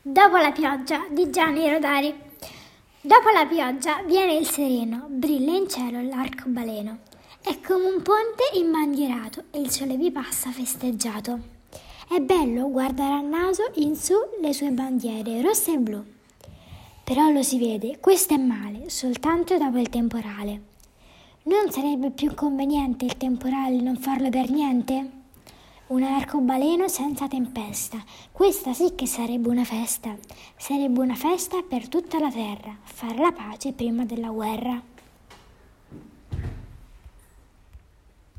Dopo la pioggia di Gianni Rodari. Dopo la pioggia viene il sereno, brilla in cielo l'arcobaleno. È come un ponte imbandierato e il sole vi passa festeggiato. È bello guardare a naso in su le sue bandiere rosse e blu. Però lo si vede, questo è male, soltanto dopo il temporale. Non sarebbe più conveniente il temporale non farlo per niente? Un arcobaleno senza tempesta, questa sì che sarebbe una festa. Sarebbe una festa per tutta la terra, fare la pace prima della guerra.